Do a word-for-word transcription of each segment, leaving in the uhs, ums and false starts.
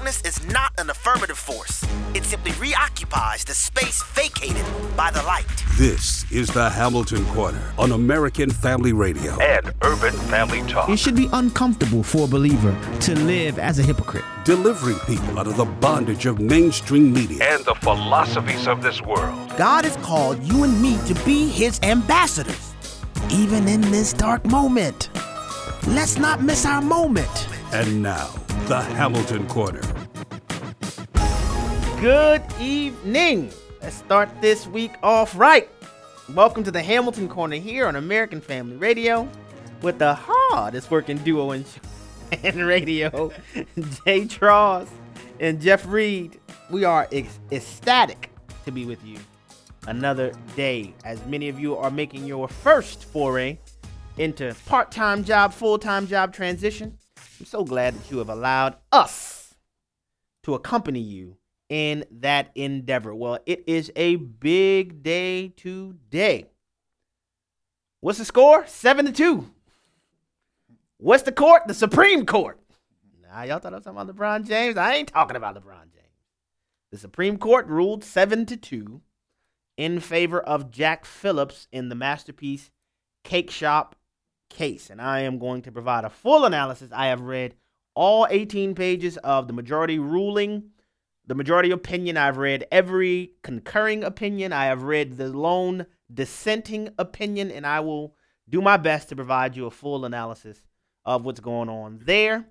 darkness is not an affirmative force. It simply reoccupies the space vacated by the light. This is the Hamilton Corner on American Family Radio and Urban Family Talk. It should be uncomfortable for a believer to live as a hypocrite. Delivering people out of the bondage of mainstream media and the philosophies of this world. God has called you and me to be his ambassadors, even in this dark moment. Let's not miss our moment. And now, the Hamilton Corner. Good evening. Let's start this week off right. Welcome to the Hamilton Corner here on American Family Radio with the hardest working duo in, in radio, Jay Tross and Jeff Reed. We are ec- ecstatic to be with you another day, as many of you are making your first foray into part-time job, full-time job transition. I'm so glad that you have allowed us to accompany you in that endeavor. Well, it is a big day today. What's the score? Seven to two. What's the court? The Supreme Court. Nah, y'all thought I was talking about LeBron James? I ain't talking about LeBron James. The Supreme Court ruled seven to two in favor of Jack Phillips in the Masterpiece Cake Shop case, and I am going to provide a full analysis. I have read all eighteen pages of the majority ruling, the majority opinion. I've read every concurring opinion. I have read the lone dissenting opinion, and I will do my best to provide you a full analysis of what's going on there.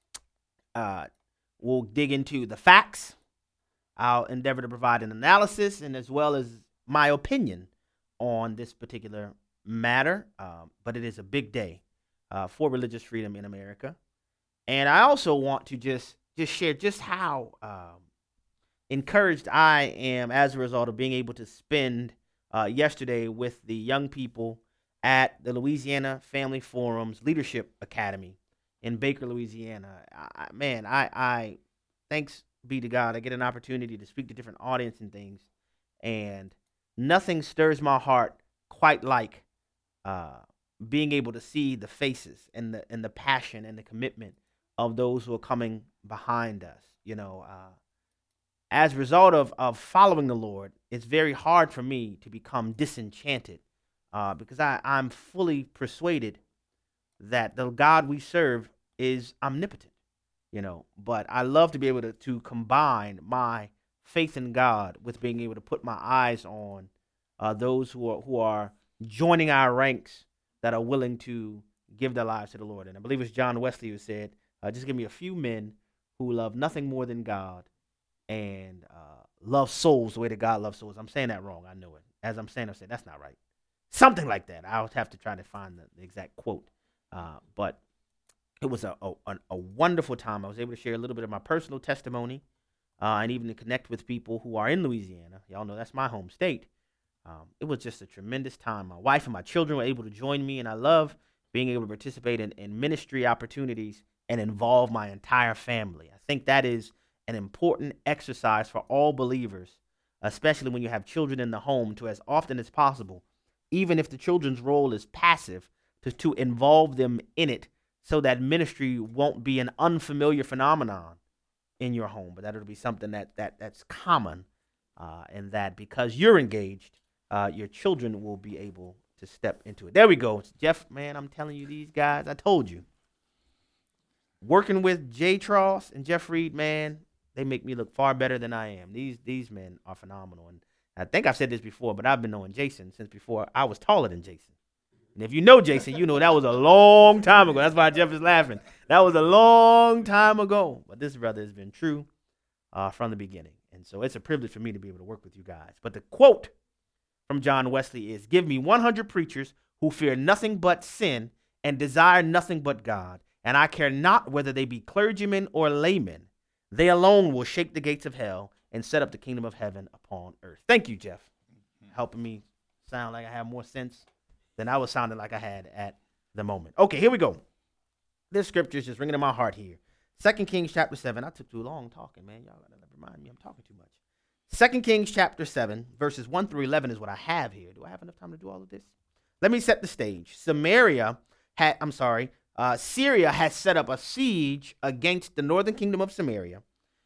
Uh, we'll dig into the facts. I'll endeavor to provide an analysis and as well as my opinion on this particular matter, um, but it is a big day uh, for religious freedom in America. And I also want to just just share just how um, encouraged I am as a result of being able to spend uh, yesterday with the young people at the Louisiana Family Forum's Leadership Academy in Baker, Louisiana. I, man, I, I thanks be to God, I get an opportunity to speak to different audience and things, and nothing stirs my heart quite like Uh, being able to see the faces and the and the passion and the commitment of those who are coming behind us. You know, uh, as a result of, of following the Lord, it's very hard for me to become disenchanted uh, because I, I'm fully persuaded that the God we serve is omnipotent, you know. But I love to be able to, to combine my faith in God with being able to put my eyes on uh, those who are who are joining our ranks that are willing to give their lives to the Lord. And I believe it's John Wesley who said, uh, just give me a few men who love nothing more than God and uh, love souls the way that God loves souls. I'm saying that wrong. I know it. As I'm saying, I'm saying that's not right. Something like that. I would have to try to find the, the exact quote. Uh, but it was a, a, a wonderful time. I was able to share a little bit of my personal testimony uh, and even to connect with people who are in Louisiana. Y'all know that's my home state. Um, it was just a tremendous time. My wife and my children were able to join me, and I love being able to participate in, in ministry opportunities and involve my entire family. I think that is an important exercise for all believers, especially when you have children in the home, to as often as possible, even if the children's role is passive, to, to involve them in it so that ministry won't be an unfamiliar phenomenon in your home, but that it'll be something that, that that's common uh, and that because you're engaged, Uh, your children will be able to step into it. There we go. Jeff, man, I'm telling you, these guys, I told you. Working with Jay Tross and Jeff Reed, man, they make me look far better than I am. These these men are phenomenal. And I think I've said this before, but I've been knowing Jason since before I was taller than Jason. And if you know Jason, you know that was a long time ago. That's why Jeff is laughing. That was a long time ago. But this brother has been true uh, from the beginning. And so it's a privilege for me to be able to work with you guys. But the quote from John Wesley is, give me one hundred preachers who fear nothing but sin and desire nothing but God, and I care not whether they be clergymen or laymen. They alone will shake the gates of hell and set up the kingdom of heaven upon earth. Thank you, Jeff, helping me sound like I have more sense than I was sounding like I had at the moment. Okay, here we go. This scripture is just ringing in my heart here. Second Kings chapter seven. I took too long talking, man. Y'all gotta remind me I'm talking too much. Second Kings chapter seven, verses one through eleven is what I have here. Do I have enough time to do all of this? Let me set the stage. Samaria had, I'm sorry, uh, Syria has set up a siege against the northern kingdom of Samaria,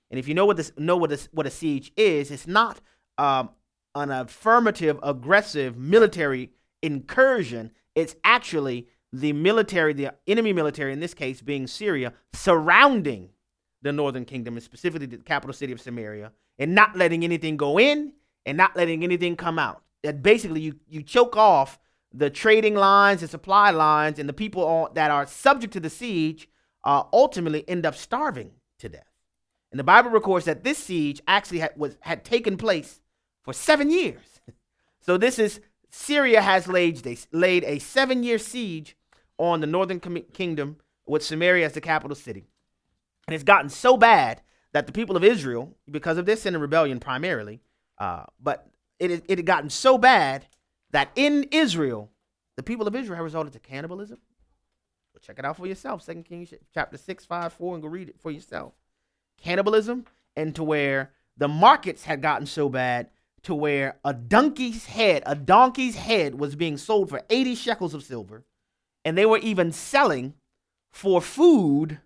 And if you know what this know what this what a siege is, it's not um, an affirmative, aggressive military incursion. It's actually the military, the enemy military, in this case being Syria, surrounding the northern kingdom, and specifically the capital city of Samaria, and not letting anything go in and not letting anything come out. That basically you, you choke off the trading lines and supply lines, and the people all, that are subject to the siege uh, ultimately end up starving to death. And the Bible records that this siege actually had, was, had taken place for seven years. So this is, Syria has laid, they laid a seven-year siege on the northern com- kingdom with Samaria as the capital city. And it's gotten so bad that the people of Israel, because of their sin and rebellion primarily, uh, but it, it had gotten so bad that in Israel, the people of Israel have resorted to cannibalism. Well, check it out for yourself. Second Kings chapter six, five, four, and go read it for yourself. Cannibalism, and to where the markets had gotten so bad to where a donkey's head, a donkey's head was being sold for eighty shekels of silver, and they were even selling for food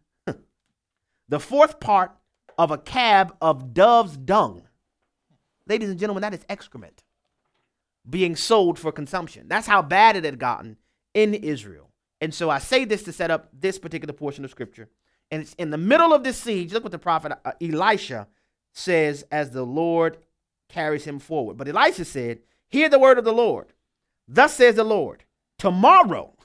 the fourth part of a cab of dove's dung. Ladies and gentlemen, that is excrement being sold for consumption. That's how bad it had gotten in Israel. And so I say this to set up this particular portion of scripture. And it's in the middle of this siege. Look what the prophet uh, Elisha says as the Lord carries him forward. But Elisha said, hear the word of the Lord. Thus says the Lord, tomorrow,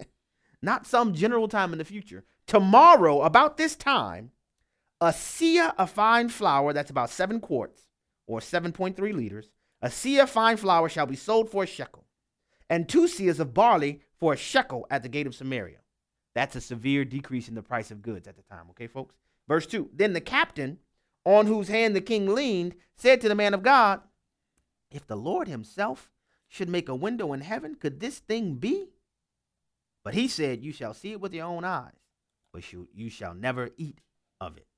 not some general time in the future, tomorrow about this time, a seah of fine flour, that's about seven quarts or seven point three liters, a seah of fine flour shall be sold for a shekel, and two seahs of barley for a shekel at the gate of Samaria. That's a severe decrease in the price of goods at the time. Okay, folks? Verse two, then the captain on whose hand the king leaned said to the man of God, if the Lord himself should make a window in heaven, could this thing be? But he said, you shall see it with your own eyes, but you, you shall never eat of it.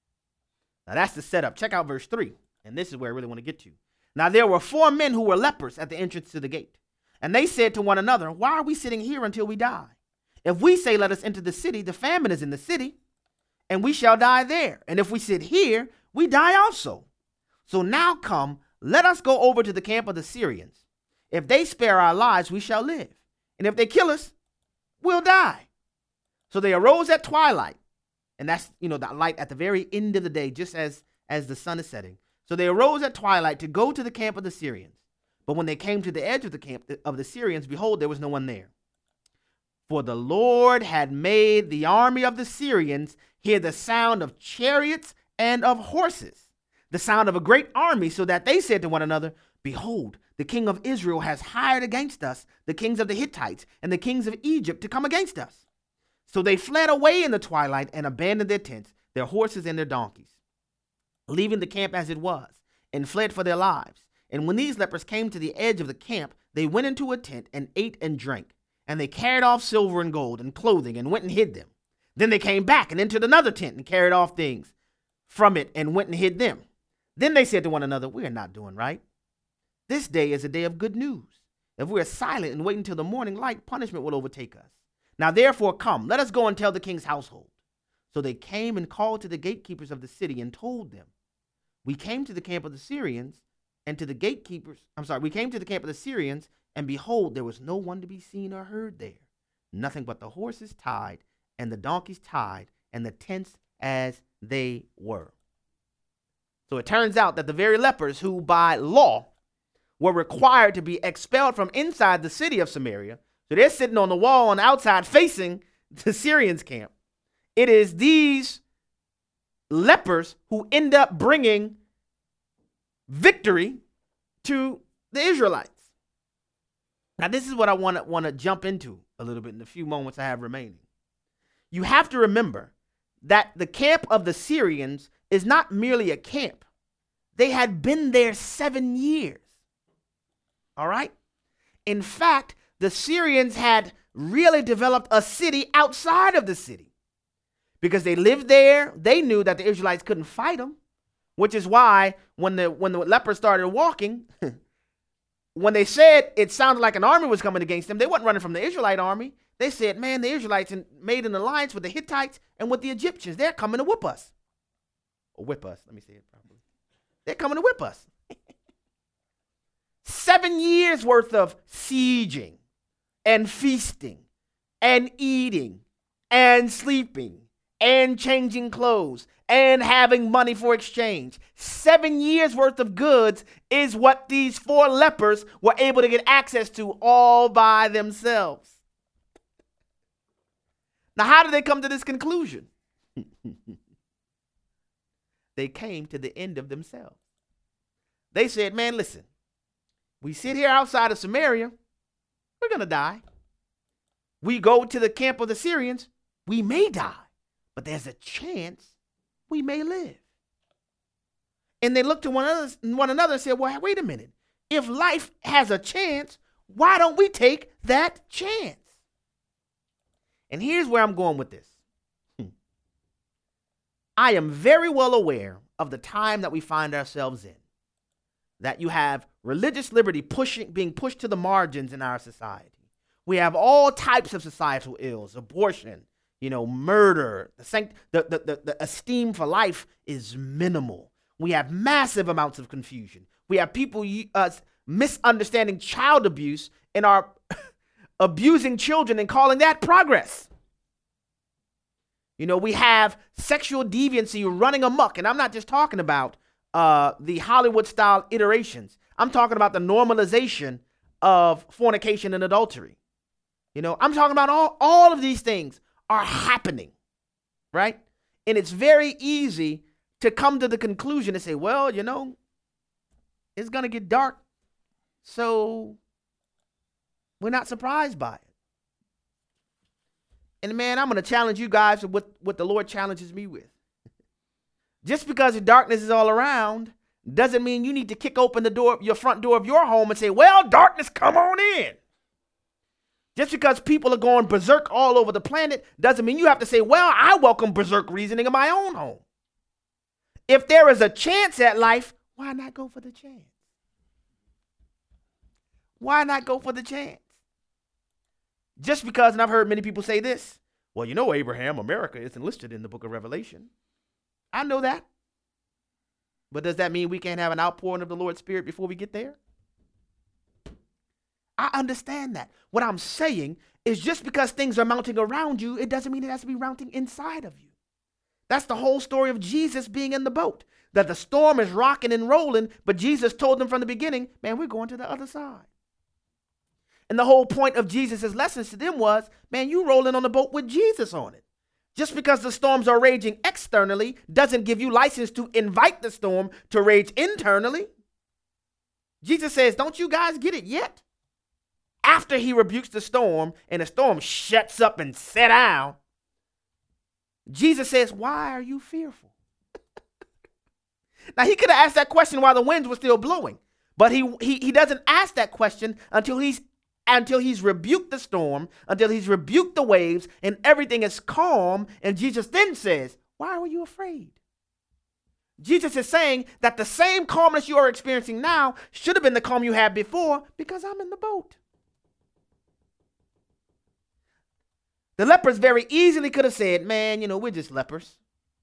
Now that's the setup. Check out verse three. And this is where I really want to get to. Now there were four men who were lepers at the entrance to the gate. And they said to one another, why are we sitting here until we die? If we say, let us enter the city, the famine is in the city, and we shall die there. And if we sit here, we die also. So now come, let us go over to the camp of the Syrians. If they spare our lives, we shall live. And if they kill us, we'll die. So they arose at twilight. And that's, you know, the light at the very end of the day, just as, as the sun is setting. So they arose at twilight to go to the camp of the Syrians. But when they came to the edge of the camp of the Syrians, behold, there was no one there. For the Lord had made the army of the Syrians hear the sound of chariots and of horses, the sound of a great army, so that they said to one another, behold, the king of Israel has hired against us the kings of the Hittites and the kings of Egypt to come against us. So they fled away in the twilight and abandoned their tents, their horses and their donkeys, leaving the camp as it was, and fled for their lives. And when these lepers came to the edge of the camp, they went into a tent and ate and drank. And they carried off silver and gold and clothing and went and hid them. Then they came back and entered another tent and carried off things from it and went and hid them. Then they said to one another, we are not doing right. This day is a day of good news. If we are silent and wait until the morning light, punishment will overtake us. Now therefore come, let us go and tell the king's household. So they came and called to the gatekeepers of the city and told them, we came to the camp of the Syrians and to the gatekeepers. I'm sorry, we came to the camp of the Syrians, and behold, there was no one to be seen or heard there. Nothing but the horses tied and the donkeys tied and the tents as they were. So it turns out that the very lepers who by law were required to be expelled from inside the city of Samaria, so they're sitting on the wall on the outside facing the Syrians' camp. It is these lepers who end up bringing victory to the Israelites. Now, this is what I want to want to jump into a little bit in the few moments I have remaining. You have to remember that the camp of the Syrians is not merely a camp. They had been there seven years. All right? In fact, the Syrians had really developed a city outside of the city because they lived there. They knew that the Israelites couldn't fight them, which is why when the when the lepers started walking, when they said it sounded like an army was coming against them, they weren't running from the Israelite army. They said, man, the Israelites made an alliance with the Hittites and with the Egyptians. They're coming to whoop us. or whip us. Let me say it properly. They're coming to whip us. Seven years worth of sieging and feasting and eating and sleeping and changing clothes and having money for exchange. Seven years worth of goods is what these four lepers were able to get access to all by themselves. Now, how did they come to this conclusion? They came to the end of themselves. They said, man, listen, we sit here outside of Samaria, we're going to die. We go to the camp of the Syrians, we may die, but there's a chance we may live. And they looked to one another, one another and said, well, wait a minute. If life has a chance, why don't we take that chance? And here's where I'm going with this. Hmm. I am very well aware of the time that we find ourselves in, that you have religious liberty pushing, being pushed to the margins in our society. We have all types of societal ills, abortion, you know, murder, the, sanct- the, the, the, the esteem for life is minimal. We have massive amounts of confusion. We have people uh, misunderstanding child abuse and are abusing children and calling that progress. You know, we have sexual deviancy running amok. And I'm not just talking about uh, the Hollywood-style iterations. I'm talking about the normalization of fornication and adultery. You know, I'm talking about all, all of these things are happening, right? And it's very easy to come to the conclusion and say, well, you know, it's going to get dark, so we're not surprised by it. And man, I'm going to challenge you guys with what, what the Lord challenges me with. Just because the darkness is all around doesn't mean you need to kick open the door, your front door of your home and say, well, darkness, come on in. Just because people are going berserk all over the planet doesn't mean you have to say, well, I welcome berserk reasoning in my own home. If there is a chance at life, why not go for the chance? Why not go for the chance? Just because, and I've heard many people say this, well, you know, Abraham, America isn't listed in the book of Revelation. I know that. But does that mean we can't have an outpouring of the Lord's Spirit before we get there? I understand that. What I'm saying is just because things are mounting around you, it doesn't mean it has to be mounting inside of you. That's the whole story of Jesus being in the boat, that the storm is rocking and rolling, but Jesus told them from the beginning, man, we're going to the other side. And the whole point of Jesus' lessons to them was, man, you rolling on the boat with Jesus on it. Just because the storms are raging externally doesn't give you license to invite the storm to rage internally. Jesus says, don't you guys get it yet? After he rebukes the storm and the storm shuts up and sets down, Jesus says, why are you fearful? Now, he could have asked that question while the winds were still blowing, but he, he, he doesn't ask that question until he's until he's rebuked the storm, until he's rebuked the waves, and everything is calm. And Jesus then says, why were you afraid? Jesus is saying that the same calmness you are experiencing now should have been the calm you had before because I'm in the boat. The lepers very easily could have said, man, you know, we're just lepers.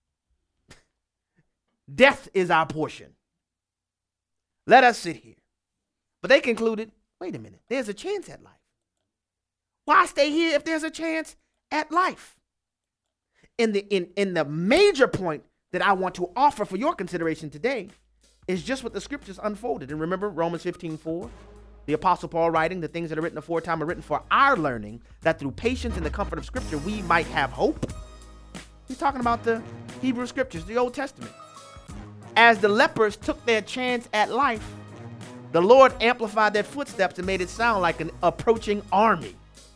Death is our portion. Let us sit here. But they concluded, wait a minute, there's a chance at life. Why stay here if there's a chance at life? In the, in, in the major point that I want to offer for your consideration today is just what the scriptures unfolded. And remember Romans fifteen four, the Apostle Paul writing, the things that are written aforetime are written for our learning, that through patience and the comfort of scripture we might have hope. He's talking about the Hebrew scriptures, the Old Testament. As the lepers took their chance at life, the Lord amplified their footsteps and made it sound like an approaching army.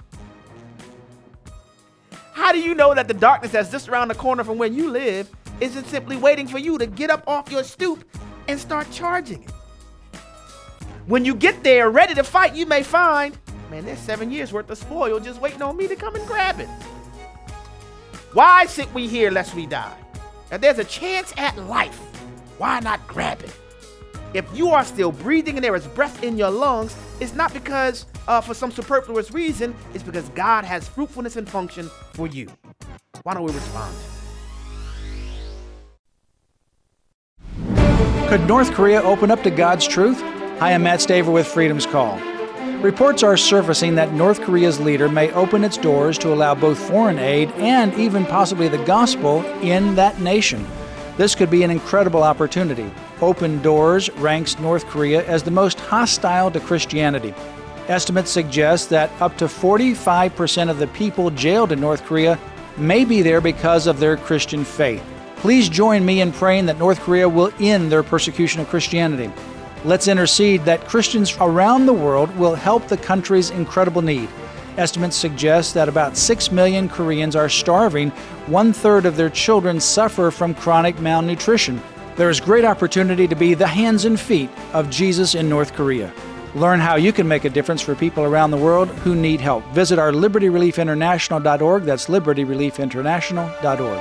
How do you know that the darkness that's just around the corner from where you live isn't simply waiting for you to get up off your stoop and start charging it? When you get there ready to fight, you may find, man, there's seven years worth of spoil just waiting on me to come and grab it. Why sit we here lest we die? If there's a chance at life, why not grab it? If you are still breathing and there is breath in your lungs, it's not because uh, for some superfluous reason, it's because God has fruitfulness and function for you. Why don't we respond? Could North Korea open up to God's truth? Hi, I'm Matt Staver with Freedom's Call. Reports are surfacing that North Korea's leader may open its doors to allow both foreign aid and even possibly the gospel in that nation. This could be an incredible opportunity. Open Doors ranks North Korea as the most hostile to Christianity. Estimates suggest that up to forty-five percent of the people jailed in North Korea may be there because of their Christian faith. Please join me in praying that North Korea will end their persecution of Christianity. Let's intercede that Christians around the world will help the country's incredible need. Estimates suggest that about six million Koreans are starving. One-third of their children suffer from chronic malnutrition. There is great opportunity to be the hands and feet of Jesus in North Korea. Learn how you can make a difference for people around the world who need help. Visit our liberty relief international dot org. That's liberty relief international dot org.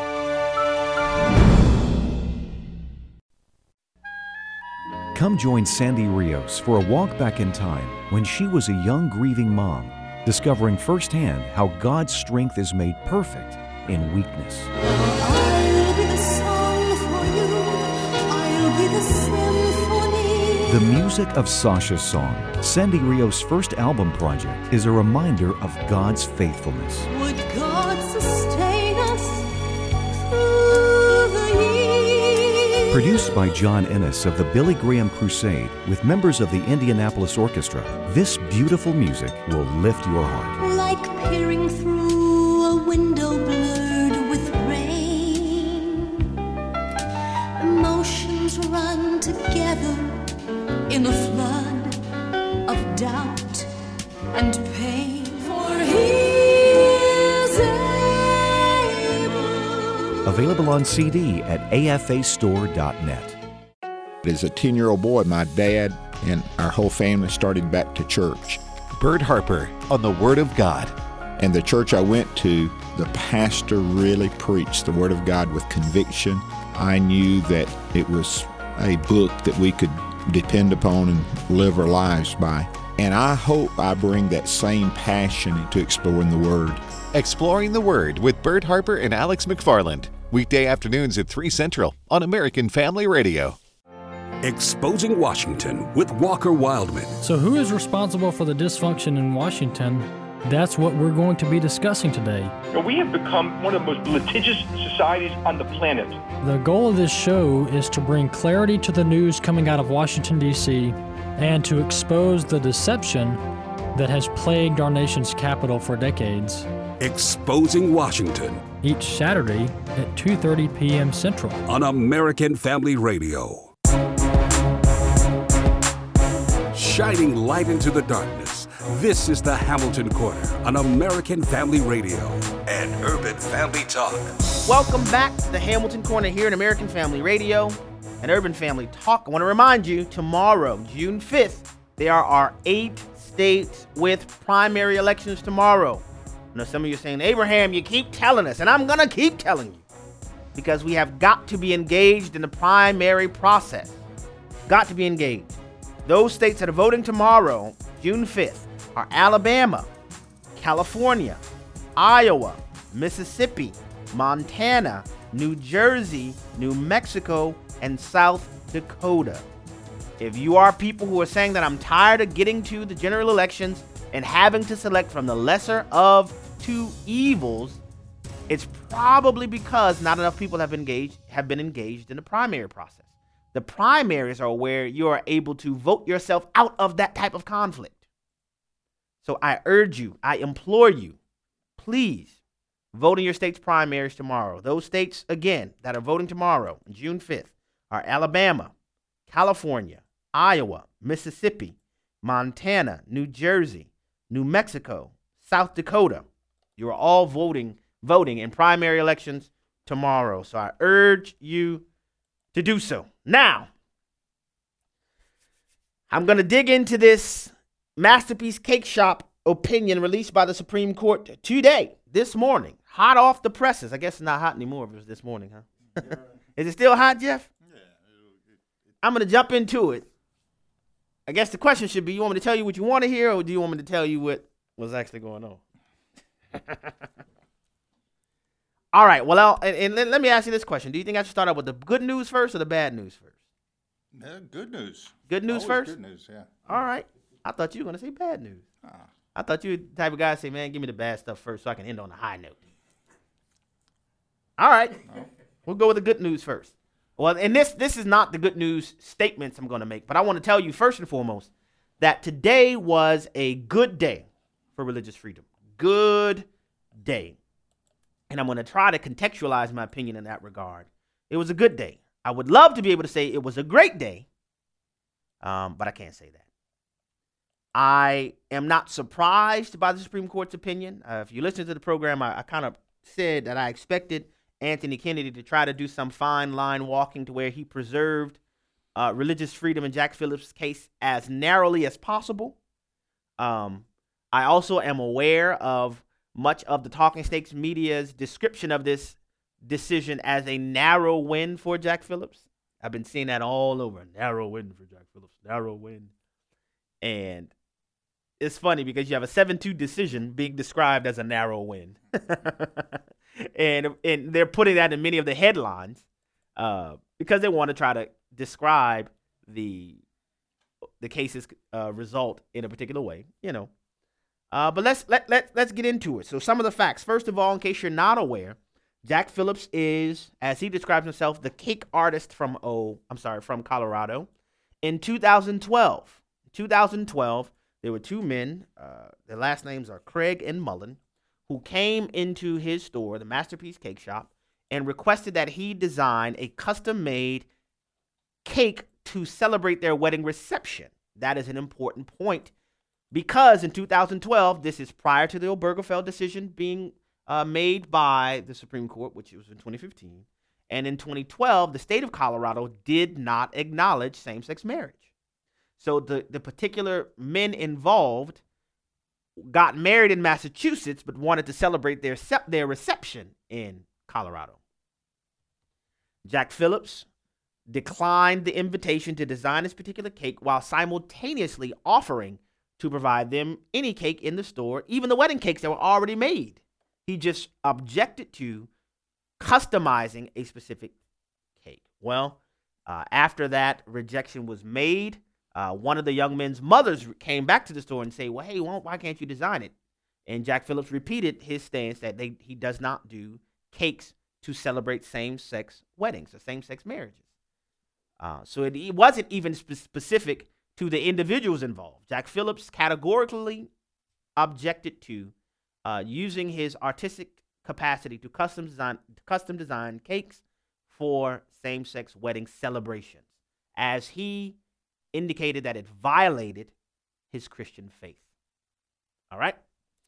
Come join Sandy Rios for a walk back in time when she was a young grieving mom, discovering firsthand how God's strength is made perfect in weakness. I'll be the song for you. I'll be the symphony. The music of Sasha's song, Sandy Rios' first album project, is a reminder of God's faithfulness. Would God sustain us through the years? Produced by John Ennis of the Billy Graham Crusade with members of the Indianapolis Orchestra, this beautiful music will lift your heart. Like peering through a window blurred with rain. Emotions run together in a flood of doubt and pain. For he is able. Available on C D at A F A store dot net. As a ten-year-old boy, my dad and our whole family started back to church. Bert Harper on the Word of God. And the church I went to, the pastor really preached the Word of God with conviction. I knew that it was a book that we could depend upon and live our lives by. And I hope I bring that same passion into exploring the Word. Exploring the Word with Bert Harper and Alex McFarland. Weekday afternoons at three Central on American Family Radio. Exposing Washington with Walker Wildman. So who is responsible for the dysfunction in Washington? That's what we're going to be discussing today. We have become one of the most litigious societies on the planet. The goal of this show is to bring clarity to the news coming out of Washington, D C, and to expose the deception that has plagued our nation's capital for decades. Exposing Washington. Each Saturday at two thirty p.m. Central. On American Family Radio. Shining light into the darkness. This is the Hamilton Corner on American Family Radio and Urban Family Talk. Welcome back to the Hamilton Corner here on American Family Radio and Urban Family Talk. I want to remind you, tomorrow, June fifth, there are eight states with primary elections tomorrow. I know some of you are saying, Abraham, you keep telling us, and I'm going to keep telling you, because we have got to be engaged in the primary process. Got to be engaged. Those states that are voting tomorrow, June fifth, are Alabama, California, Iowa, Mississippi, Montana, New Jersey, New Mexico, and South Dakota. If you are people who are saying that I'm tired of getting to the general elections and having to select from the lesser of two evils, it's probably because not enough people have engaged have been engaged in the primary process. The primaries are where you are able to vote yourself out of that type of conflict. So I urge you, I implore you, please vote in your state's primaries tomorrow. Those states, again, that are voting tomorrow, June fifth, are Alabama, California, Iowa, Mississippi, Montana, New Jersey, New Mexico, South Dakota. You are all voting, voting in primary elections tomorrow. So I urge you to do so. Now, I'm going to dig into this Masterpiece Cake Shop opinion released by the Supreme Court today, this morning, hot off the presses. I guess it's not hot anymore if it was this morning, huh? Yeah. Is it still hot, Jeff? Yeah. I'm going to jump into it. I guess the question should be, you want me to tell you what you want to hear, or do you want me to tell you what was actually going on? All right, well, I'll, and, and let me ask you this question. Do you think I should start out with the good news first or the bad news first? Yeah, good news. Good news Always first? Good news, yeah. All right. I thought you were going to say bad news. Ah. I thought you were the type of guy to say, man, give me the bad stuff first so I can end on a high note. All right. No. We'll go with the good news first. Well, and this this is not the good news statements I'm going to make, but I want to tell you first and foremost that today was a good day for religious freedom. Good day. And I'm going to try to contextualize my opinion in that regard. It was a good day. I would love to be able to say it was a great day, um, but I can't say that. I am not surprised by the Supreme Court's opinion. Uh, if you listen to the program, I, I kind of said that I expected Anthony Kennedy to try to do some fine line walking to where he preserved uh, religious freedom in Jack Phillips' case as narrowly as possible. Um, I also am aware of much of the Talking Snakes media's description of this decision as a narrow win for Jack Phillips. I've been seeing that all over. Narrow win for Jack Phillips. Narrow win. And it's funny because you have a seven two decision being described as a narrow win. and and they're putting that in many of the headlines uh, because they want to try to describe the the case's uh, result in a particular way, you know. Uh, but let's let, let, let's get into it. So some of the facts. First of all, in case you're not aware, Jack Phillips is, as he describes himself, the cake artist from oh, I'm sorry, from Colorado. In two thousand twelve, two thousand twelve, there were two men. Uh, their last names are Craig and Mullen, who came into his store, the Masterpiece Cake Shop, and requested that he design a custom-made cake to celebrate their wedding reception. That is an important point because in two thousand twelve, this is prior to the Obergefell decision being Uh, made by the Supreme Court, which was in twenty fifteen. And in twenty twelve, the state of Colorado did not acknowledge same-sex marriage. So the, the particular men involved got married in Massachusetts, but wanted to celebrate their, their reception in Colorado. Jack Phillips declined the invitation to design this particular cake while simultaneously offering to provide them any cake in the store, even the wedding cakes that were already made. He just objected to customizing a specific cake. Well, uh, after that rejection was made, uh, one of the young men's mothers came back to the store and say, well, hey, why, why can't you design it? And Jack Phillips repeated his stance that they, he does not do cakes to celebrate same-sex weddings or same-sex marriages. Uh, so it, it wasn't even spe- specific to the individuals involved. Jack Phillips categorically objected to Uh, using his artistic capacity to custom design, custom design cakes for same-sex wedding celebrations, as he indicated that it violated his Christian faith. All right.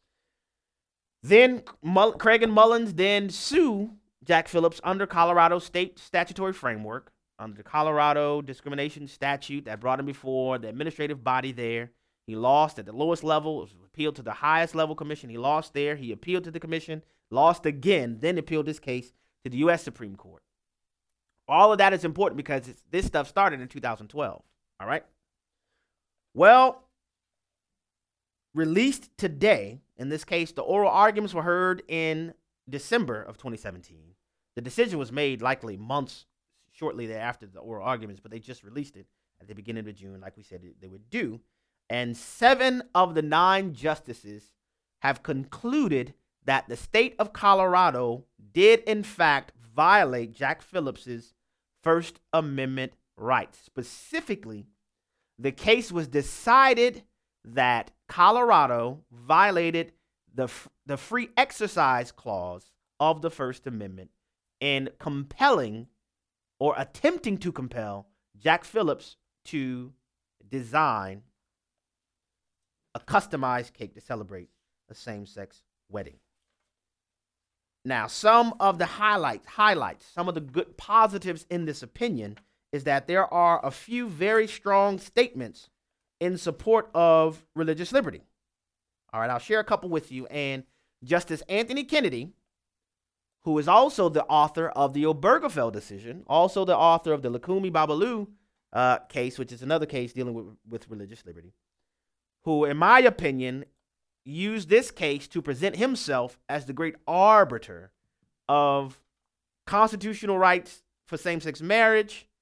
Then Mull- Craig and Mullins then sue Jack Phillips under Colorado state statutory framework, under the Colorado discrimination statute that brought him before the administrative body there. He lost at the lowest level. It was appealed to the highest level commission. He lost there. He appealed to the commission, lost again, then appealed this case to the U S Supreme Court. All of that is important because it's, this stuff started in two thousand twelve. All right. Well, released today, in this case, the oral arguments were heard in December of twenty seventeen. The decision was made likely months shortly thereafter the oral arguments, but they just released it at the beginning of June, like we said they would do. And seven of the nine justices have concluded that the state of Colorado did, in fact, violate Jack Phillips's First Amendment rights. Specifically, the case was decided that Colorado violated the, the free exercise clause of the First Amendment in compelling or attempting to compel Jack Phillips to design a customized cake to celebrate a same-sex wedding. Now, some of the highlights, highlights, some of the good positives in this opinion is that there are a few very strong statements in support of religious liberty. All right, I'll share a couple with you. And Justice Anthony Kennedy, who is also the author of the Obergefell decision, also the author of the Lukumi Babalu uh, case, which is another case dealing with, with religious liberty, who, in my opinion, used this case to present himself as the great arbiter of constitutional rights for same-sex marriage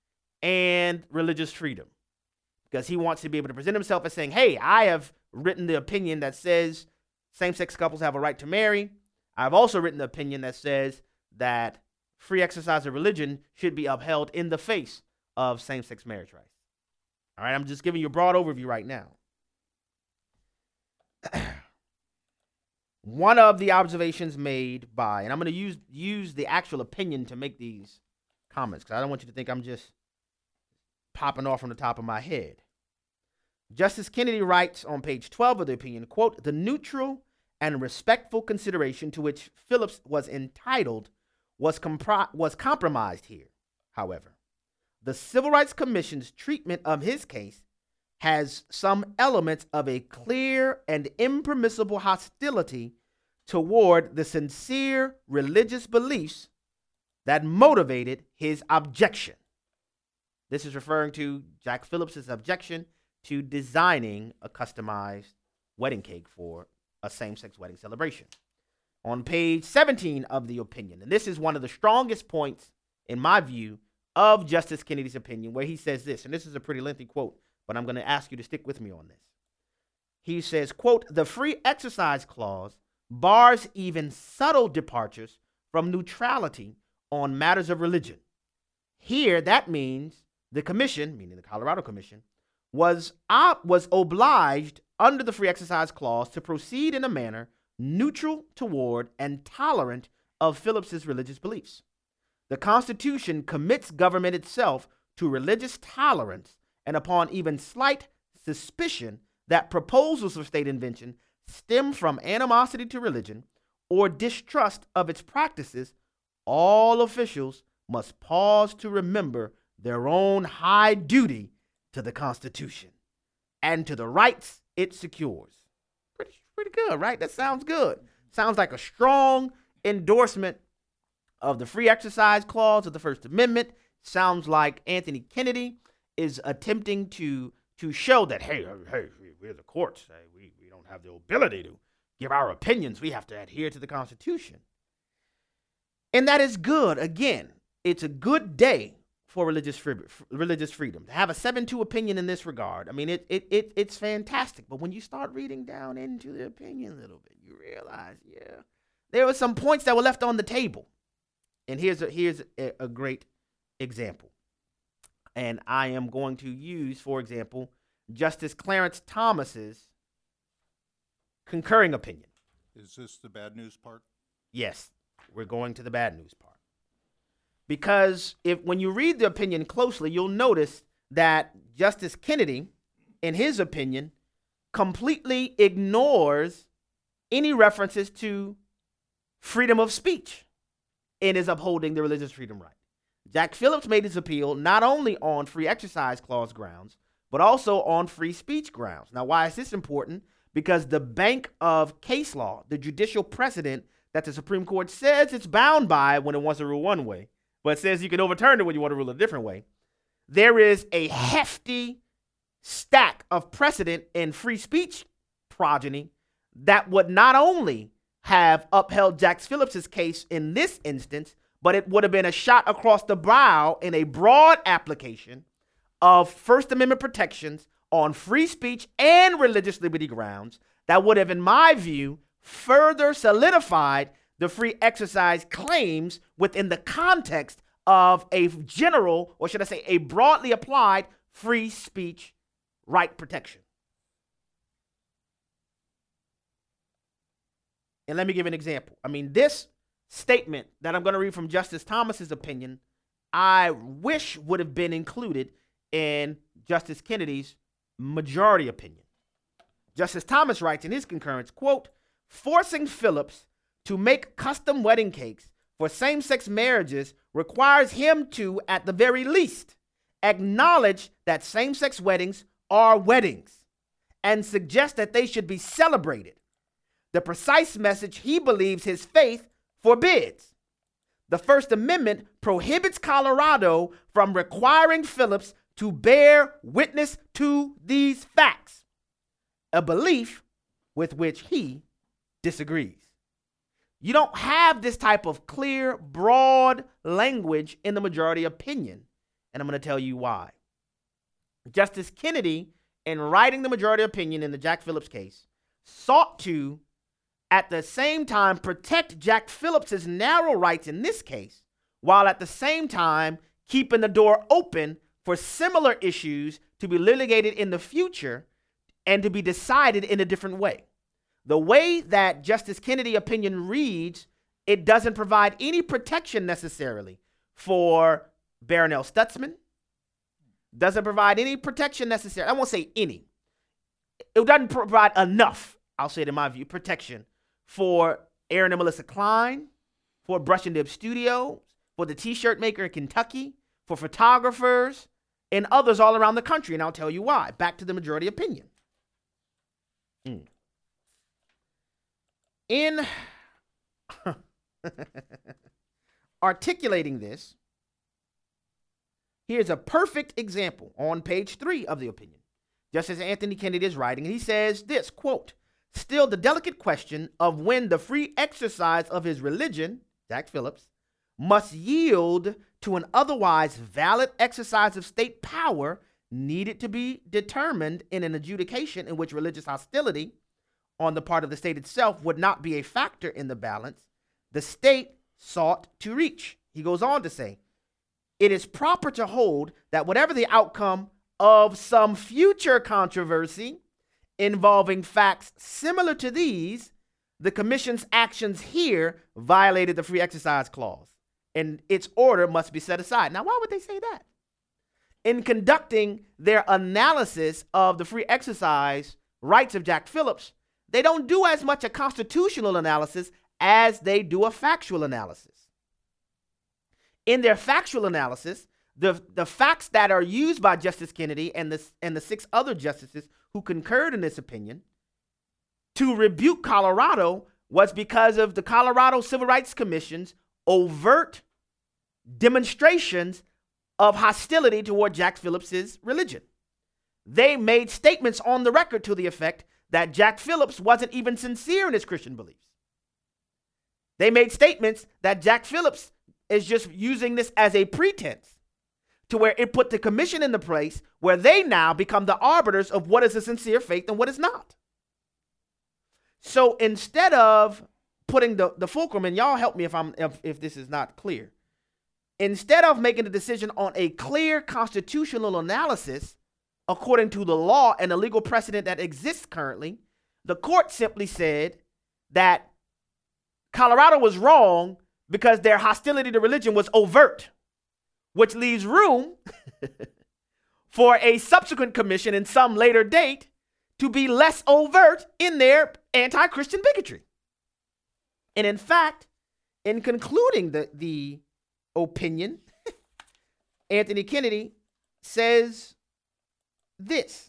and religious freedom, because he wants to be able to present himself as saying, hey, I have written the opinion that says same-sex couples have a right to marry. I've also written the opinion that says that free exercise of religion should be upheld in the face of same-sex marriage rights. All right, I'm just giving you a broad overview right now. One of the observations made by, and I'm going to use use the actual opinion to make these comments, because I don't want you to think I'm just popping off from the top of my head. Justice Kennedy writes on page twelve of the opinion, quote, the neutral and respectful consideration to which Phillips was entitled was, compri- was compromised here, however. The Civil Rights Commission's treatment of his case has some elements of a clear and impermissible hostility toward the sincere religious beliefs that motivated his objection. This is referring to Jack Phillips's objection to designing a customized wedding cake for a same-sex wedding celebration. On page seventeen of the opinion, and this is one of the strongest points, in my view, of Justice Kennedy's opinion, where he says this, and this is a pretty lengthy quote, but I'm going to ask you to stick with me on this. He says, quote, the free exercise clause bars even subtle departures from neutrality on matters of religion. Here, that means the commission, meaning the Colorado Commission, was, op- was obliged under the free exercise clause to proceed in a manner neutral toward and tolerant of Phillips's religious beliefs. The Constitution commits government itself to religious tolerance, and upon even slight suspicion that proposals of state invention stem from animosity to religion or distrust of its practices, all officials must pause to remember their own high duty to the Constitution and to the rights it secures. Pretty, pretty good, right? That sounds good. Sounds like a strong endorsement of the free exercise clause of the First Amendment. Sounds like Anthony Kennedy is attempting to to show that, hey, hey, we're the courts. Hey, we, we don't have the ability to give our opinions. We have to adhere to the Constitution. And that is good. Again, it's a good day for religious free, religious freedom. To have a seven two opinion in this regard, I mean, it, it it it's fantastic. But when you start reading down into the opinion a little bit, you realize, yeah, there were some points that were left on the table. And here's a, here's a, a great example. And I am going to use, for example, Justice Clarence Thomas's concurring opinion. Is this the bad news part? Yes, we're going to the bad news part. Because if when you read the opinion closely, you'll notice that Justice Kennedy, in his opinion, completely ignores any references to freedom of speech in his upholding the religious freedom right. Jack Phillips made his appeal not only on free exercise clause grounds, but also on free speech grounds. Now, why is this important? Because the bank of case law, the judicial precedent that the Supreme Court says it's bound by when it wants to rule one way, but says you can overturn it when you want to rule a different way, there is a hefty stack of precedent in free speech progeny that would not only have upheld Jack Phillips's case in this instance, but it would have been a shot across the bow in a broad application of First Amendment protections on free speech and religious liberty grounds that would have, in my view, further solidified the free exercise claims within the context of a general, or should I say a broadly applied free speech right protection. And let me give an example. I mean, this statement that I'm going to read from Justice Thomas's opinion, I wish would have been included in Justice Kennedy's majority opinion. Justice Thomas writes in his concurrence, quote, forcing Phillips to make custom wedding cakes for same-sex marriages requires him to, at the very least, acknowledge that same-sex weddings are weddings and suggest that they should be celebrated. The precise message he believes his faith forbids. The First Amendment prohibits Colorado from requiring Phillips to bear witness to these facts, a belief with which he disagrees. You don't have this type of clear, broad language in the majority opinion. and I'm going to tell you why. Justice Kennedy, in writing the majority opinion in the Jack Phillips case, sought to, at the same time, protect Jack Phillips's narrow rights in this case, while at the same time keeping the door open for similar issues to be litigated in the future and to be decided in a different way. The way that Justice Kennedy opinion reads, it doesn't provide any protection necessarily for Barronelle Stutzman, doesn't provide any protection necessary. I won't say any. It doesn't provide enough, I'll say it in my view, protection for Aaron and Melissa Klein, for Brush and Dib Studios, for the t-shirt maker in Kentucky, for photographers, and others all around the country. And I'll tell you why. Back to the majority opinion. Mm. In articulating this, here's a perfect example on page three of the opinion. Justice Anthony Kennedy is writing, and he says this, quote, "Still, the delicate question of when the free exercise of his religion, Jack Phillips, must yield to an otherwise valid exercise of state power needed to be determined in an adjudication in which religious hostility on the part of the state itself would not be a factor in the balance the state sought to reach." He goes on to say, "It is proper to hold that whatever the outcome of some future controversy involving facts similar to these, the commission's actions here violated the free exercise clause, and its order must be set aside." Now, why would they say that? In conducting their analysis of the free exercise rights of Jack Phillips, they don't do as much a constitutional analysis as they do a factual analysis. In their factual analysis, the, the facts that are used by Justice Kennedy and the, and the six other justices who concurred in this opinion to rebuke Colorado was because of the Colorado Civil Rights Commission's overt demonstrations of hostility toward Jack Phillips's religion. They made statements on the record to the effect that Jack Phillips wasn't even sincere in his Christian beliefs. They made statements that Jack Phillips is just using this as a pretense to where it put the commission in the place where they now become the arbiters of what is a sincere faith and what is not. So instead of putting the, the fulcrum, and y'all help me if I'm if, if this is not clear, instead of making a decision on a clear constitutional analysis according to the law and the legal precedent that exists currently, the court simply said that Colorado was wrong because their hostility to religion was overt, which leaves room for a subsequent commission in some later date to be less overt in their anti-Christian bigotry. And in fact, in concluding the, the opinion, Anthony Kennedy says this: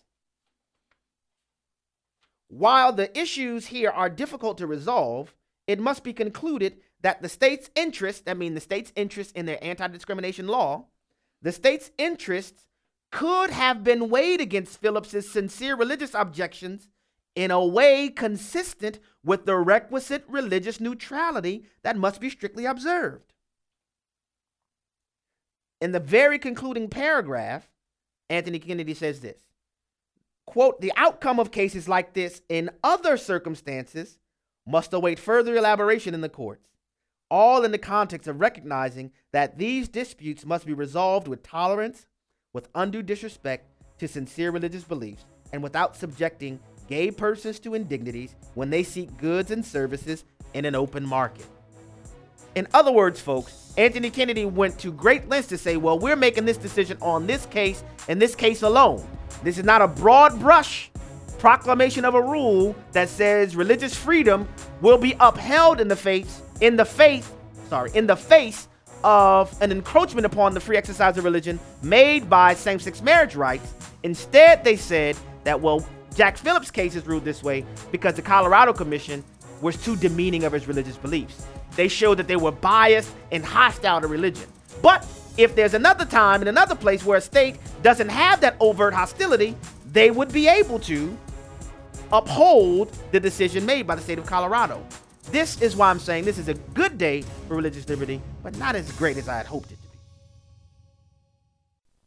"While the issues here are difficult to resolve, it must be concluded that the state's interest, I mean the state's interest in their anti-discrimination law, the state's interests could have been weighed against Phillips's sincere religious objections in a way consistent with the requisite religious neutrality that must be strictly observed." In the very concluding paragraph, Anthony Kennedy says this, quote, "The outcome of cases like this in other circumstances must await further elaboration in the courts, all in the context of recognizing that these disputes must be resolved with tolerance, with undue disrespect to sincere religious beliefs, and without subjecting gay persons to indignities when they seek goods and services in an open market." In other words, folks, Anthony Kennedy went to great lengths to say, well, we're making this decision on this case and this case alone. This is not a broad brush proclamation of a rule that says religious freedom will be upheld in the face, in the face, sorry, in the face of an encroachment upon the free exercise of religion made by same-sex marriage rights. Instead, they said that, well, Jack Phillips' case is ruled this way because the Colorado Commission was too demeaning of his religious beliefs. They showed that they were biased and hostile to religion. But if there's another time in another place where a state doesn't have that overt hostility, they would be able to uphold the decision made by the state of Colorado. This is why I'm saying this is a good day for religious liberty, but not as great as I had hoped it to be.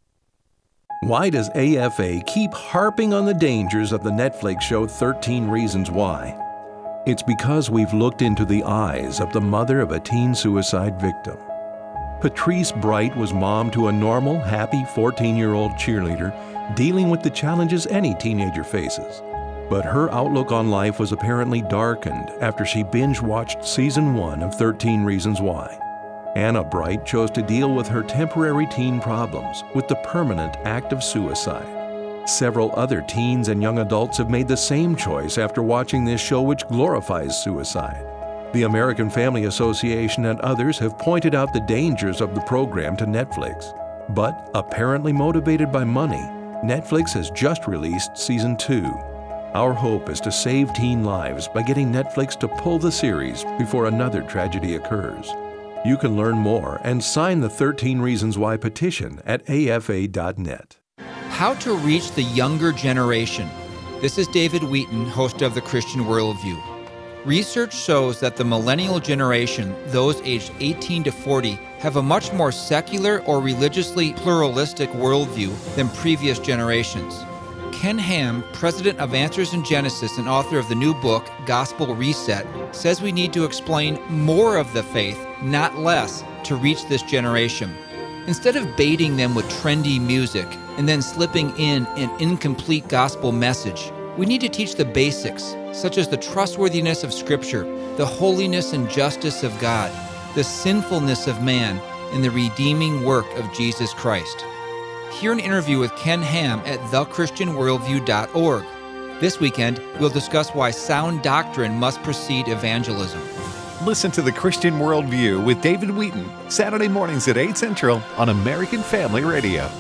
Why does A F A keep harping on the dangers of the Netflix show thirteen Reasons Why? It's because we've looked into the eyes of the mother of a teen suicide victim. Patrice Bright was mom to a normal, happy fourteen-year-old cheerleader dealing with the challenges any teenager faces. But her outlook on life was apparently darkened after she binge-watched season one of thirteen Reasons Why. Anna Bright chose to deal with her temporary teen problems with the permanent act of suicide. Several other teens and young adults have made the same choice after watching this show, which glorifies suicide. The American Family Association and others have pointed out the dangers of the program to Netflix. But, apparently motivated by money, Netflix has just released season two. Our hope is to save teen lives by getting Netflix to pull the series before another tragedy occurs. You can learn more and sign the thirteen Reasons Why petition at A F A dot net. How to reach the younger generation. This is David Wheaton, host of The Christian Worldview. Research shows that the millennial generation, those aged eighteen to forty, have a much more secular or religiously pluralistic worldview than previous generations. Ken Ham, president of Answers in Genesis and author of the new book, Gospel Reset, says we need to explain more of the faith, not less, to reach this generation. Instead of baiting them with trendy music and then slipping in an incomplete gospel message, we need to teach the basics, such as the trustworthiness of Scripture, the holiness and justice of God, the sinfulness of man, and the redeeming work of Jesus Christ. Hear an interview with Ken Ham at the christian worldview dot org. This weekend, we'll discuss why sound doctrine must precede evangelism. Listen to The Christian Worldview with David Wheaton, Saturday mornings at eight Central on American Family Radio.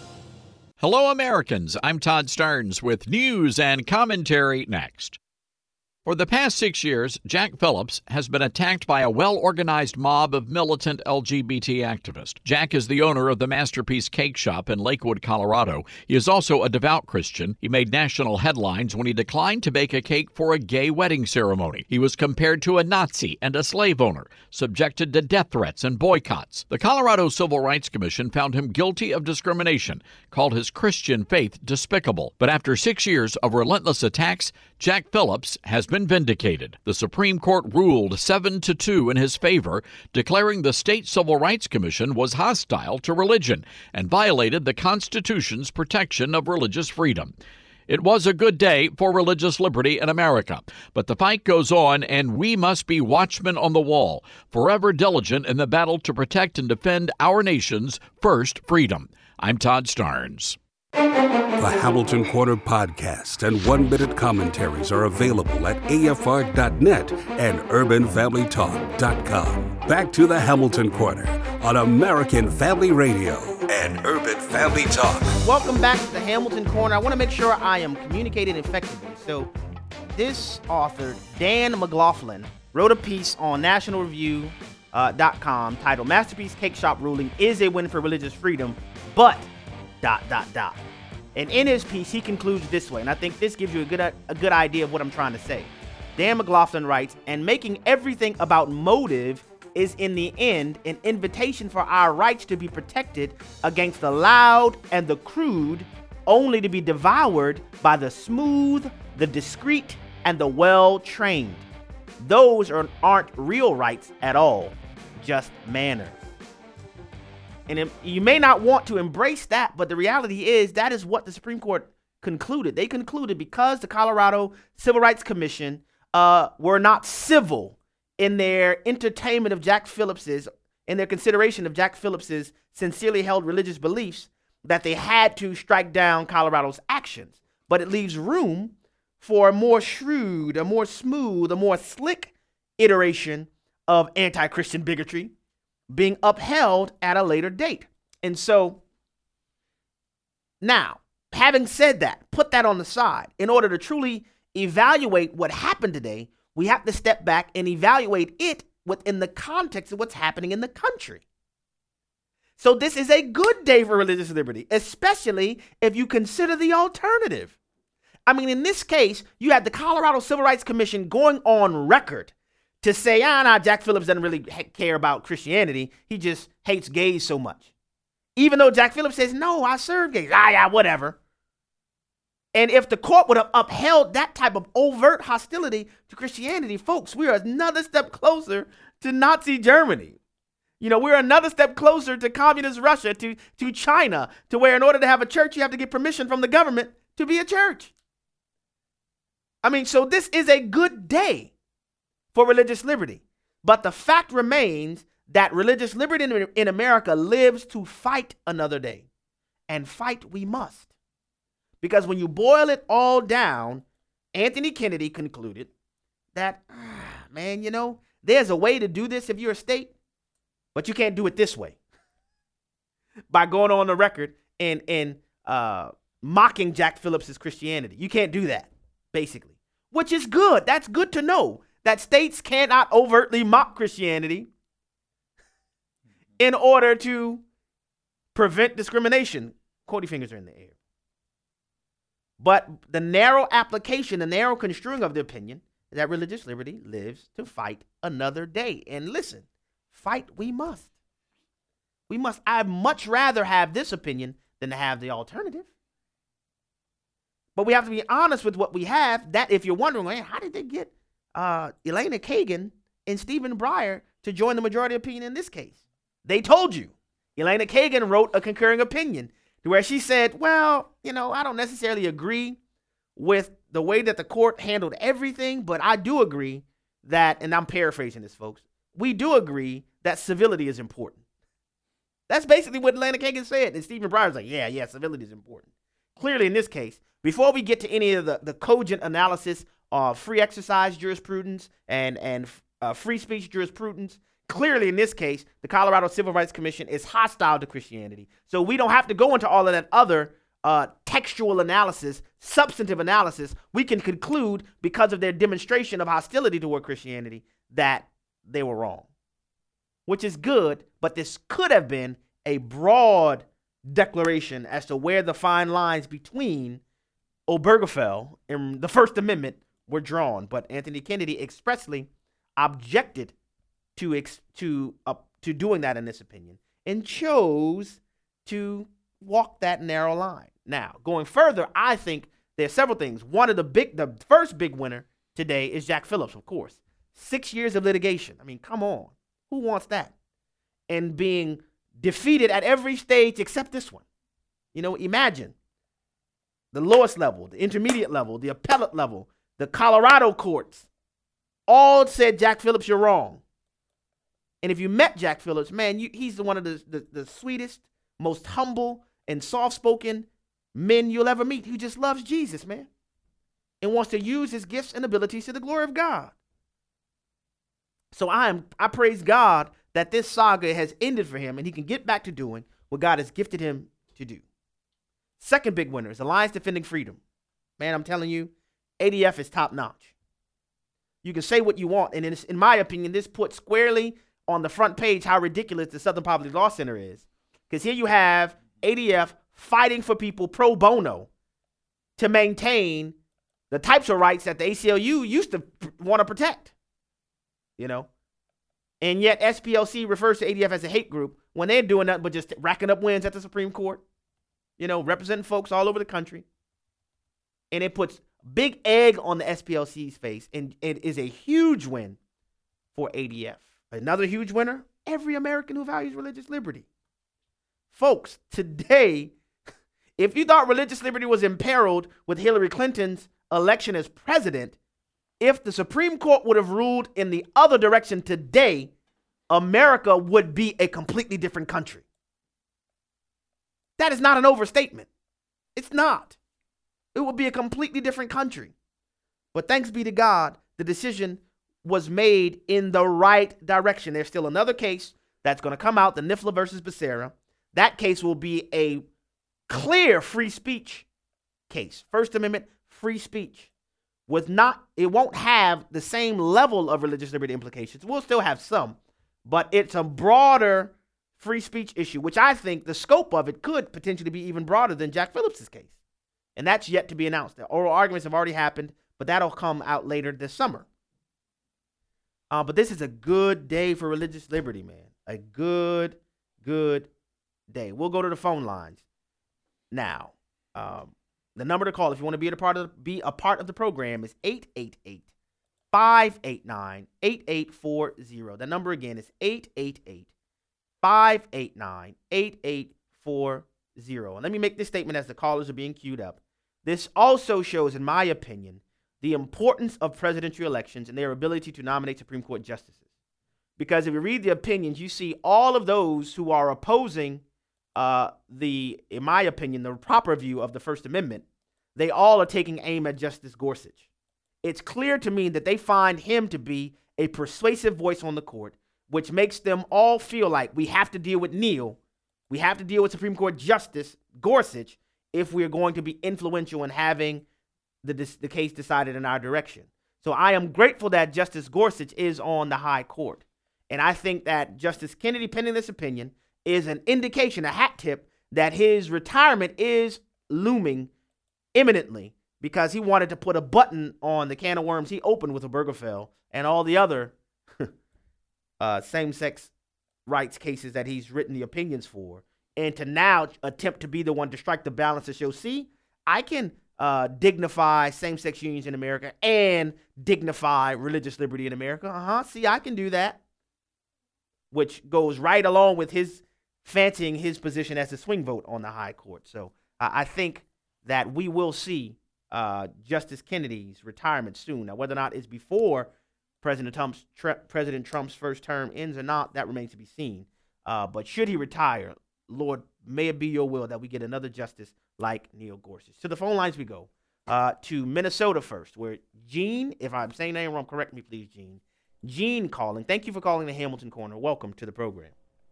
Hello, Americans. I'm Todd Starnes with news and commentary next. For the past six years, Jack Phillips has been attacked by a well-organized mob of militant L G B T activists. Jack is the owner of the Masterpiece Cake Shop in Lakewood, Colorado. He is also a devout Christian. He made national headlines when he declined to bake a cake for a gay wedding ceremony. He was compared to a Nazi and a slave owner, subjected to death threats and boycotts. The Colorado Civil Rights Commission found him guilty of discrimination, called his Christian faith despicable. But after six years of relentless attacks, Jack Phillips has been vindicated. The Supreme Court ruled seven to two in his favor, declaring the State Civil Rights Commission was hostile to religion and violated the Constitution's protection of religious freedom. It was a good day for religious liberty in America, but the fight goes on, and we must be watchmen on the wall, forever diligent in the battle to protect and defend our nation's first freedom. I'm Todd Starnes. The Hamilton Corner podcast and one-minute commentaries are available at A F R dot net and urban family talk dot com. Back to the Hamilton Corner on American Family Radio and Urban Family Talk. Welcome back to the Hamilton Corner. I want to make sure I am communicating effectively. So this author, Dan McLaughlin, wrote a piece on national review dot com uh, titled Masterpiece Cake Shop Ruling is a Win for Religious Freedom, but... dot, dot, dot. And in his piece, he concludes this way, and I think this gives you a good a good idea of what I'm trying to say. Dan McLaughlin writes, and making everything about motive is in the end an invitation for our rights to be protected against the loud and the crude, only to be devoured by the smooth, the discreet, and the well-trained. Those are, aren't real rights at all, just manners. And it, you may not want to embrace that, but the reality is that is what the Supreme Court concluded. They concluded because the Colorado Civil Rights Commission uh, were not civil in their entertainment of Jack Phillips's, in their consideration of Jack Phillips's sincerely held religious beliefs, that they had to strike down Colorado's actions. But it leaves room for a more shrewd, a more smooth, a more slick iteration of anti-Christian bigotry being upheld at a later date. And so now, having said that, put that on the side. In order to truly evaluate what happened today, we have to step back and evaluate it within the context of what's happening in the country. So this is a good day for religious liberty, especially if you consider the alternative. I mean, in this case, you had the Colorado Civil Rights Commission going on record to say, ah, nah, Jack Phillips doesn't really care about Christianity. He just hates gays so much. Even though Jack Phillips says, no, I serve gays. Ah, yeah, whatever. And if the court would have upheld that type of overt hostility to Christianity, folks, we are another step closer to Nazi Germany. You know, we're another step closer to communist Russia, to, to China, to where in order to have a church, you have to get permission from the government to be a church. I mean, so this is a good day for religious liberty. But the fact remains that religious liberty in, in America lives to fight another day. And fight we must. Because when you boil it all down, Anthony Kennedy concluded that, ah, man, you know, there's a way to do this if you're a state, but you can't do it this way. By going on the record and, and uh, mocking Jack Phillips' Christianity. You can't do that, basically. Which is good. That's good to know. That states cannot overtly mock Christianity in order to prevent discrimination. Cody fingers are in the air. But the narrow application, the narrow construing of the opinion is that religious liberty lives to fight another day. And listen, fight we must. We must. I'd much rather have this opinion than to have the alternative. But we have to be honest with what we have. That if you're wondering, man, how did they get uh, Elena Kagan and Stephen Breyer to join the majority opinion in this case? They told you. Elena Kagan wrote a concurring opinion where she said, well, you know, I don't necessarily agree with the way that the court handled everything, but I do agree that, and I'm paraphrasing this, folks, we do agree that civility is important. That's basically what Elena Kagan said. And Stephen Breyer's like, yeah, yeah, civility is important. Clearly, in this case, before we get to any of the, the cogent analysis of free exercise jurisprudence and, and uh, free speech jurisprudence, clearly, in this case, the Colorado Civil Rights Commission is hostile to Christianity. So we don't have to go into all of that other uh, textual analysis, substantive analysis. We can conclude, because of their demonstration of hostility toward Christianity, that they were wrong, which is good. But this could have been a broad declaration as to where the fine lines between Obergefell and the First Amendment were drawn. But Anthony Kennedy expressly objected to ex- to uh, to doing that in this opinion and chose to walk that narrow line. Now, going further, I think there's several things. One of the big, the first big winner today is Jack Phillips, of course. Six years of litigation. I mean, come on. Who wants that? And being defeated at every stage except this one. You know, imagine the lowest level, the intermediate level, the appellate level, the Colorado courts all said, Jack Phillips, you're wrong. And if you met Jack Phillips, man, you, he's one of the, the, the sweetest, most humble, and soft-spoken men you'll ever meet, who just loves Jesus, man, and wants to use his gifts and abilities to the glory of God. So I am I praise God that this saga has ended for him and he can get back to doing what God has gifted him to do. Second big winner is Alliance Defending Freedom. Man, I'm telling you, A D F is top-notch. You can say what you want, and in, in my opinion, this puts squarely on the front page how ridiculous the Southern Poverty Law Center is. Because here you have A D F fighting for people pro bono to maintain the types of rights that the A C L U used to p- want to protect. You know? And yet S P L C refers to A D F as a hate group when they're doing nothing but just racking up wins at the Supreme Court. You know, representing folks all over the country. And it puts big egg on the S P L C's face, and it is a huge win for A D F. Another huge winner, every American who values religious liberty. Folks, today, if you thought religious liberty was imperiled with Hillary Clinton's election as president, if the Supreme Court would have ruled in the other direction today, America would be a completely different country. That is not an overstatement. It's not. It would be a completely different country. But thanks be to God, the decision was made in the right direction. There's still another case that's going to come out, the N I F L A versus Becerra. That case will be a clear free speech case. First Amendment free speech. With not, it won't have the same level of religious liberty implications. We'll still have some, but it's a broader free speech issue, which I think the scope of it could potentially be even broader than Jack Phillips's case. And that's yet to be announced. The oral arguments have already happened, but that'll come out later this summer. Uh, but this is a good day for religious liberty, man. A good, good day. We'll go to the phone lines now. Um, the number to call if you want to be a part of the, be a part of the program is eight eight eight, five eight nine, eight eight four zero. The number again is eight eight eight, five eight nine, eight eight four zero. And let me make this statement as the callers are being queued up. This also shows, in my opinion, the importance of presidential elections and their ability to nominate Supreme Court justices. Because if you read the opinions, you see all of those who are opposing uh, the, in my opinion, the proper view of the First Amendment, they all are taking aim at Justice Gorsuch. It's clear to me that they find him to be a persuasive voice on the court, which makes them all feel like we have to deal with Neal, we have to deal with Supreme Court Justice Gorsuch if we are going to be influential in having the, the case decided in our direction. So I am grateful that Justice Gorsuch is on the high court. And I think that Justice Kennedy, pending this opinion, is an indication, a hat tip, that his retirement is looming imminently because he wanted to put a button on the can of worms he opened with Obergefell and all the other uh, same-sex rights cases that he's written the opinions for, and to now attempt to be the one to strike the balance to show, see, I can uh, dignify same-sex unions in America and dignify religious liberty in America. Uh-huh, see, I can do that. Which goes right along with his fancying his position as a swing vote on the high court. So uh, I think that we will see uh, Justice Kennedy's retirement soon. Now, whether or not it's before President Trump's, tre- President Trump's first term ends or not, that remains to be seen. Uh, but should he retire, Lord, may it be your will that we get another justice like Neal Gorsuch. To the phone lines we go. Uh, to Minnesota first, where Gene, if I'm saying that wrong, correct me, please, Gene. Gene calling. Thank you for calling the Hamilton Corner. Welcome to the program.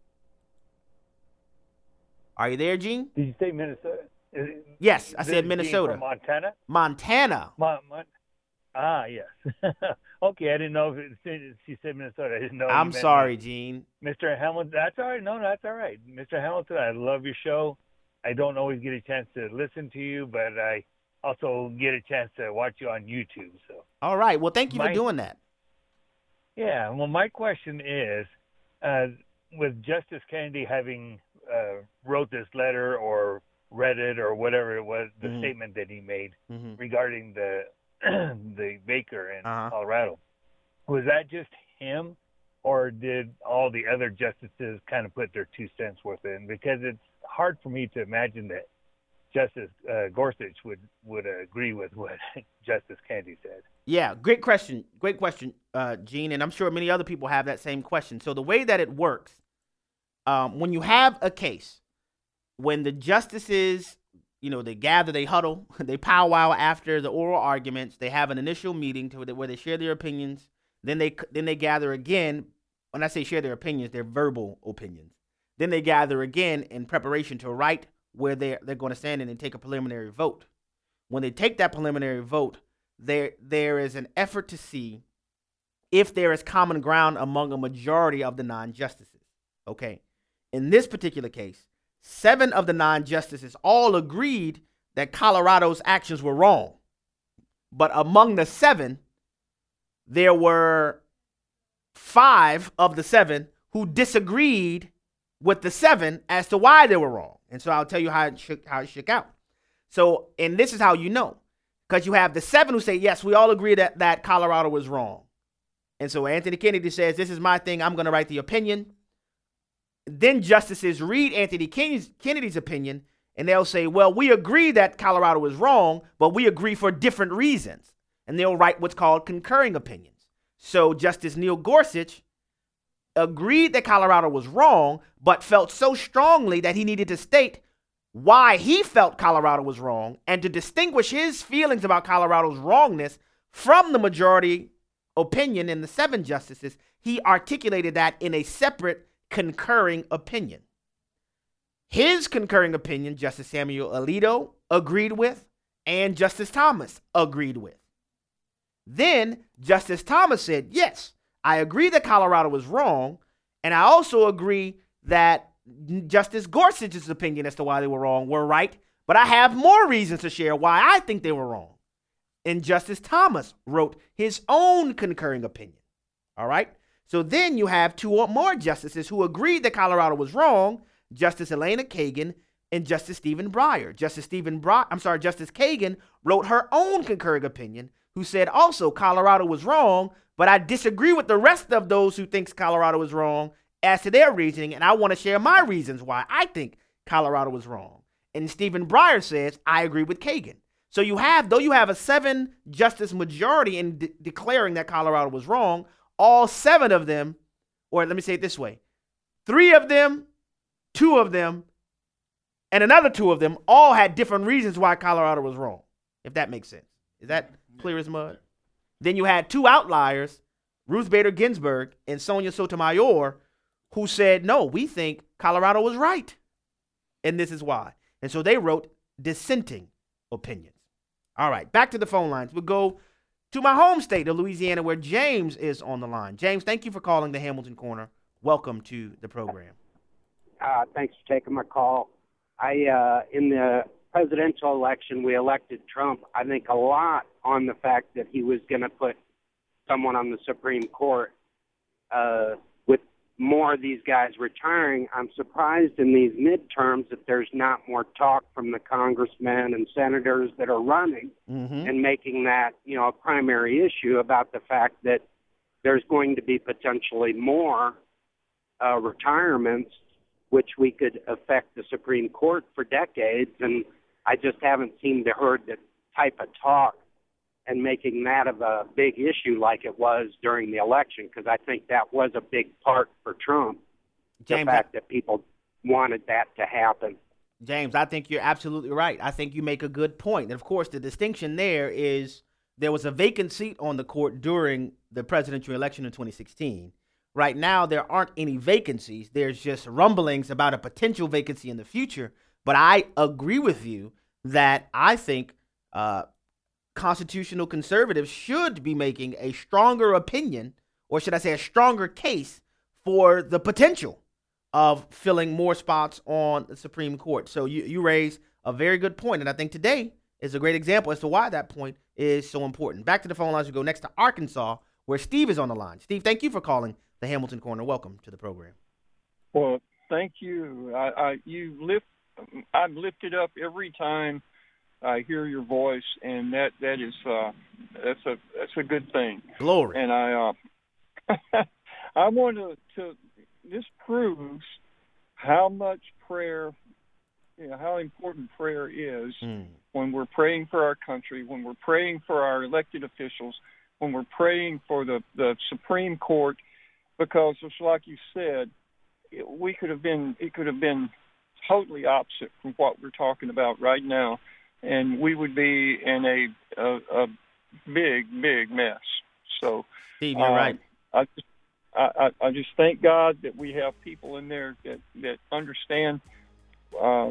Are you there, Gene? Did you say Minnesota? Is it, yes, I said Minnesota. From Montana? Montana. Mon, Mon, ah, yes. Okay, I didn't know if it, she said Minnesota. I didn't know. I'm sorry, Gene. Mister Hamilton, that's all right. No, that's all right. Mister Hamilton, I love your show. I don't always get a chance to listen to you, but I also get a chance to watch you on YouTube. So. All right. Well, thank you My, for doing that. Yeah, well, my question is, uh, with Justice Kennedy having uh, wrote this letter or read it or whatever it was, the mm-hmm. statement that he made mm-hmm. regarding the the baker in uh-huh. Colorado, was that just him, or did all the other justices kind of put their two cents worth in? Because it's hard for me to imagine that Justice uh, Gorsuch would, would agree with what Justice Kennedy said. Yeah, great question. Great question, uh, Gene. And I'm sure many other people have that same question. So the way that it works, um, when you have a case, when the justices, you know, they gather, they huddle, they powwow after the oral arguments, they have an initial meeting to where they share their opinions. Then they then they gather again. When I say share their opinions, they're verbal opinions. Then they gather again in preparation to write where they're, they're going to stand in and take a preliminary vote. When they take that preliminary vote, there there is an effort to see if there is common ground among a majority of the nine justices. Okay. In this particular case, seven of the nine justices all agreed that Colorado's actions were wrong. But among the seven, there were five of the seven who disagreed with the seven as to why they were wrong. And so I'll tell you how it shook, how it shook out. So, and this is how you know. Because you have the seven who say, yes, we all agree that, that Colorado was wrong. And so Anthony Kennedy says, this is my thing. I'm going to write the opinion. Then justices read Anthony Kennedy's, Kennedy's opinion, and they'll say, well, we agree that Colorado was wrong, but we agree for different reasons. And they'll write what's called concurring opinions. So Justice Neal Gorsuch agreed that Colorado was wrong, but felt so strongly that he needed to state why he felt Colorado was wrong and to distinguish his feelings about Colorado's wrongness from the majority opinion in the seven justices. He articulated that in a separate concurring opinion. His concurring opinion, Justice Samuel Alito agreed with, and Justice Thomas agreed with. Then Justice Thomas said, yes, I agree that Colorado was wrong, and I also agree that Justice Gorsuch's opinion as to why they were wrong were right, but I have more reasons to share why I think they were wrong. And Justice Thomas wrote his own concurring opinion. All right? So then you have two or more justices who agreed that Colorado was wrong. Justice Elena Kagan and Justice Stephen Breyer. Justice Stephen Breyer, I'm sorry, Justice Kagan wrote her own concurring opinion, who said also Colorado was wrong, but I disagree with the rest of those who thinks Colorado was wrong as to their reasoning, and I want to share my reasons why I think Colorado was wrong. And Stephen Breyer says, I agree with Kagan. So you have, though you have a seven justice majority in de- declaring that Colorado was wrong, all seven of them, or let me say it this way, three of them, two of them, and another two of them all had different reasons why Colorado was wrong, if that makes sense. Is that clear as mud? Then you had two outliers, Ruth Bader Ginsburg and Sonia Sotomayor, who said, no, we think Colorado was right. And this is why. And so they wrote dissenting opinions. All right, back to the phone lines. We'll go to my home state of Louisiana, where James is on the line. James, thank you for calling the Hamilton Corner. Welcome to the program. Uh, thanks for taking my call. I uh, in the presidential election, we elected Trump, I think, a lot on the fact that he was going to put someone on the Supreme Court. Uh, with more of these guys retiring, I'm surprised in these midterms that there's not more talk from the congressmen and senators that are running mm-hmm. and making that, you know, a primary issue about the fact that there's going to be potentially more uh, retirements, which we could affect the Supreme Court for decades. And I just haven't seemed to heard that type of talk and making that of a big issue like it was during the election, because I think that was a big part for Trump, James, the fact that people wanted that to happen. James, I think you're absolutely right. I think you make a good point. And, of course, the distinction there is there was a vacant seat on the court during the presidential election in twenty sixteen. Right now, there aren't any vacancies. There's just rumblings about a potential vacancy in the future. But I agree with you that I think uh, constitutional conservatives should be making a stronger opinion, or should I say a stronger case, for the potential of filling more spots on the Supreme Court. So you, you raise a very good point, and I think today is a great example as to why that point is so important. Back to the phone lines, we go next to Arkansas, where Steve is on the line. Steve, thank you for calling the Hamilton Corner. Welcome to the program. Well, thank you. I, I you lift. I'm lifted up every time I hear your voice, and that that is uh, that's a that's a good thing. Glory. And I uh, I want to, to this proves how much prayer, you know, how important prayer is mm. when we're praying for our country, when we're praying for our elected officials, when we're praying for the, the Supreme Court, because just like you said, it, we could have been it could have been totally opposite from what we're talking about right now, and we would be in a a, a big big mess. So, Steve, you're um, right. I just I, I just thank God that we have people in there that that understand uh,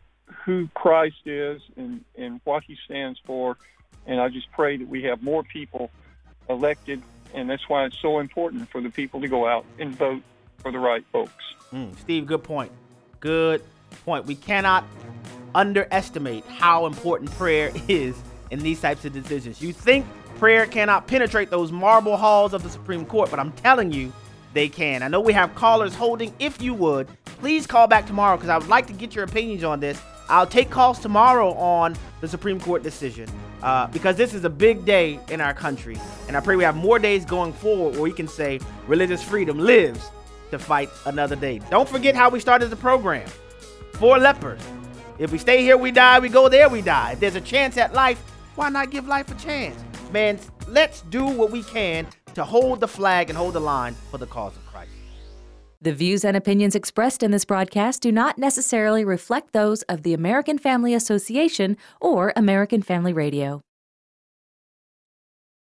who Christ is and and what He stands for, and I just pray that we have more people elected, and that's why it's so important for the people to go out and vote for the right folks. Mm, Steve, good point. Good point. We cannot underestimate how important prayer is in these types of decisions. You think prayer cannot penetrate those marble halls of the Supreme Court, but I'm telling you, they can. I know we have callers holding. If you would, please call back tomorrow, because I would like to get your opinions on this. I'll take calls tomorrow on the Supreme Court decision, uh, because this is a big day in our country. And I pray we have more days going forward where we can say religious freedom lives to fight another day. Don't forget how we started the program. Four lepers. If we stay here, we die. We go there, we die. If there's a chance at life, why not give life a chance? Man, let's do what we can to hold the flag and hold the line for the cause of Christ. The views and opinions expressed in this broadcast do not necessarily reflect those of the American Family Association or American Family Radio.